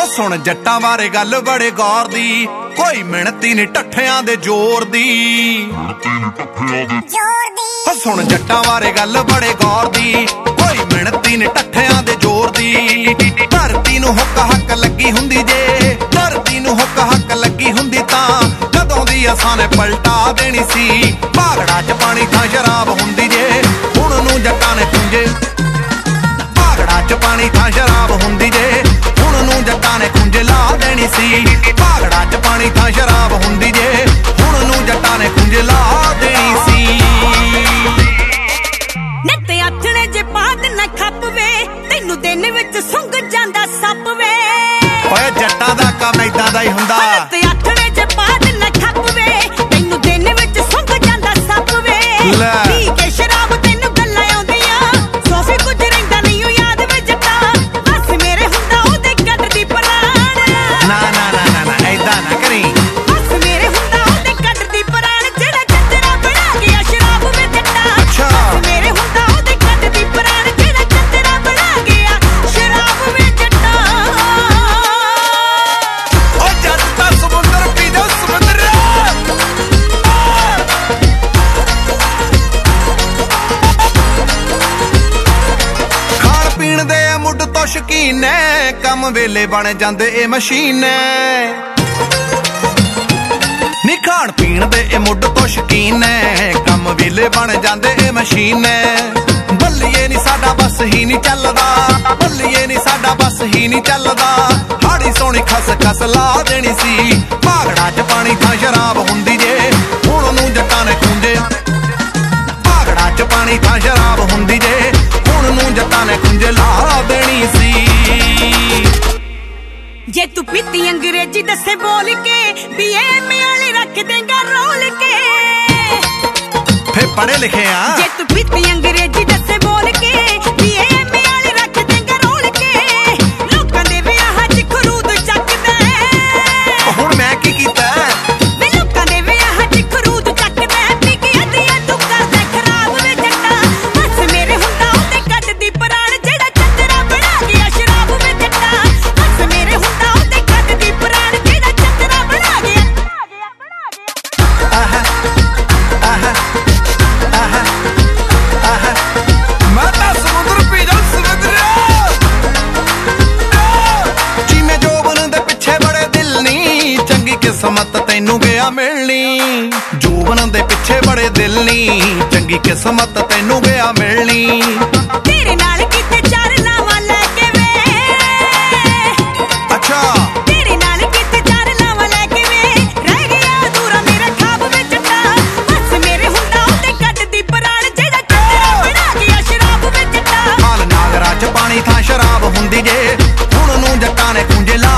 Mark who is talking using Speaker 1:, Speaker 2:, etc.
Speaker 1: सुन जट्टां बारे गल बड़े गौर दी, कोई मिणती नी ठठियां दे जोर दी। सुन जट्टां बारे गल बड़े गौर दी, कोई मिणती नी ठठियां दे जोर दी। धरती नूं हुक हक लगी हुंदी जे, धरती नूं हुक हक लगी हुंदी तां कदों दी असां ने पलटा देनी सी। भागड़ा च पानी तां शराब हुंदी जे, हुण नूं जट्टां ने खुंजे। भागड़ा च पानी तां शराब हुंदी जे, हुण नूं जट्टां ने खुंजे ला देनी सी। भागड़ा च पानी तां शराब हुंदी जे, हुण नूं जट्टां ने खुंजे ला देनी सी।
Speaker 2: नत्ते आथणे जे पाद ना खप वे, तैनू दिन विच सुंघ जांदा सप वे।
Speaker 1: ओए जट्टां दा काम इदां दा ही हुंदा।
Speaker 2: नत्ते आथणे जे पाद ना खप वे, तैनू दिन विच सुंघ जांदा सप वे। पी के शराब तैनू गल्लां आउंदियां, सोफे कुछ रहिंदा नहीं ओ याद वे जट्टा। बस मेरे हुंदा ओदे कटदी प्राण।
Speaker 1: ना ना ना ना ना इदां ना करी।
Speaker 2: बस मेरे हुंदा ओदे कटदी प्राण, जेड़ा चंदरा बना गया शराब वे जट्टा।
Speaker 1: अच्छा
Speaker 2: मेरे हुंदा ओदे कटदी प्राण, जेड़ा चंदरा बना गया शराब वे जट्टा।
Speaker 1: ओ जट्टा समुंदर पी जा समुंदर। खाण पीण दे मुੱਢ ਤੋਂ ਸ਼ੌਕੀਨ ਐ, ਕੰਮ ਵੇਲੇ ਬਣ ਜਾਂਦੇ ਇਹ ਮਸ਼ੀਨ ਐ। ਨੀ ਖਾਣ ਪੀਣ ਦੇ ਇਹ ਮੁੱਢ ਤੋਂ ਸ਼ੌਕੀਨ ਐ, ਕੰਮ ਵੇਲੇ ਬਣ ਜਾਂਦੇ ਇਹ ਮਸ਼ੀਨ ਐ। ਬੱਲੀਏ ਨੀ ਸਾਡਾ ਬਸ ਹੀ ਨਹੀਂ ਚੱਲਦਾ, ਬੱਲੀਏ ਨੀ ਸਾਡਾ ਬਸ ਹੀ ਨਹੀਂ ਚੱਲਦਾ। ਹਾੜੀ ਸੋਹਣੀ ਖਸ ਖਸ ਲਾ ਦੇਣੀ ਸੀ। ਭਾਗੜਾ ਚ ਪਾਣੀ ਤਾਂ ਸ਼ਰਾਬ ਹੁੰਦੀ ਜੇ, ਹੁਣ ਨੂੰ ਜੱਟਾਂ ਨੇ ਖੁੰਝੇ। ਭਾਗੜਾ ਚ ਪਾਣੀ ਤਾਂ ਸ਼ਰਾਬ ਹੁੰਦੀ ਜੇ, ਹੁਣ ਨੂੰ ਜੱਟਾਂ ਨੇ ਖੁੰਝੇ ਲਾ ਦੇਣੀ ਸੀ।
Speaker 2: ਜੇ ਤੂੰ ਪੀਤੀ ਅੰਗਰੇਜ਼ੀ ਦੱਸੇ ਬੋਲ ਕੇ, BA ਵਾਲੇ ਰੱਖ ਦੇਂਗਾ ਰੋਲ ਕੇ।
Speaker 1: ਫੇ ਪੜ੍ਹੇ ਲਿਖੇ ਆ।
Speaker 2: ਜੇ ਤੂੰ ਪੀਤੀ ਅੰਗਰੇਜ਼ੀ ਦੱਸੇ ਬੋਲ ਕੇ, BA ਵਾਲੇ ਰੱਖ ਦੇਂਗਾ ਰੋਲ ਕੇ। ਲੋਕਾਂ ਦੇ ਵਿਆਹਾਂ 'ਚ ਖਰੂਦ ਚੱਕਦਾ,
Speaker 1: ਹੁਣ ਮੈਂ ਕੀ ਕੀਤਾ?
Speaker 2: ਵੇ ਲੋਕਾਂ ਦੇ ਵਿਆਹਾਂ 'ਚ ਖਰੂਦ ਚੱਕਦਾ। ਪੀ ਕੇ ਅੱਧੀਆਂ ਤੂੰ ਕਰਦਾ ਖਰਾਬ ਵੇ ਜੱਟਾ। ਬਸ ਮੇਰੇ ਹੁੰਦਾ ਉਹਦੇ ਕੱਢਦੀ ਪ੍ਰਾਣ, ਜਿਹੜਾ ਚੰਦਰਾ ਬਣਾ ਗਿਆ ਸ਼ਰਾਬ ਵੇ ਜੱਟਾ। ਬਸ ਮੇਰੇ ਹੁੰਦਾ ਉਹਦੇ ਕੱਢਦੀ ਪ੍ਰਾਣ, ਜਿਹੜਾ ਚੰਦਰਾ ਬਣਾ ਗਿਆ।
Speaker 1: ਆਹਾ ਆਹਾ ਆਹਾ ਆਹਾ ਮੈਂ ਤਾਂ ਸਮੁੰਦਰ ਪੀ ਜਾ ਸਮੁੰਦਰ। ਜਿਵੇਂ ਜੋਬਨ ਦੇ ਪਿੱਛੇ ਬੜੇ ਦਿਲ ਨੀ, ਚੰਗੀ ਕਿਸਮਤ ਤੈਨੂੰ ਗਿਆ ਮਿਲਣੀ। ਜੋਬਨ ਦੇ ਪਿੱਛੇ ਬੜੇ ਦਿਲ ਨੀ, ਚੰਗੀ ਕਿਸਮਤ ਤੈਨੂੰ ਗਿਆ ਮਿਲਣੀ।
Speaker 2: ਤੇਰੇ ਨਾਲ ਕਿਤੇ ਚਾਰ ਲਾਵਾਂ ਲੈ ਕੇ ਵੇ।
Speaker 1: ਅੱਛਾ
Speaker 2: ਤੇਰੇ ਨਾਲ ਕਿਤੇ ਚਾਰ ਲਾਵਾਂ ਲੈ ਕੇ ਵੇ, ਰਹਿ ਗਿਆ ਅਧੂਰਾ ਮੇਰਾ ਖਾਬ ਵੇ ਜੱਟਾ। ਬਸ ਮੇਰੇ ਹੁੰਦਾ ਉਹਦੇ ਕੱਢਦੀ ਪ੍ਰਾਣ, ਜਿਹੜਾ ਚੰਦਰਾ ਬਣਾ ਗਿਆ ਸ਼ਰਾਬ ਵੇ ਜੱਟਾ।
Speaker 1: ਹਾਲ ਨਾਗਰਾ ਚ ਪਾਣੀ ਥਾਂ ਸ਼ਰਾਬ ਹੁੰਦੀ ਜੇ, ਹੁਣ ਨੂੰ ਜੱਟਾਂ ਨੇ ਖੁੰਝੇ ਲਾ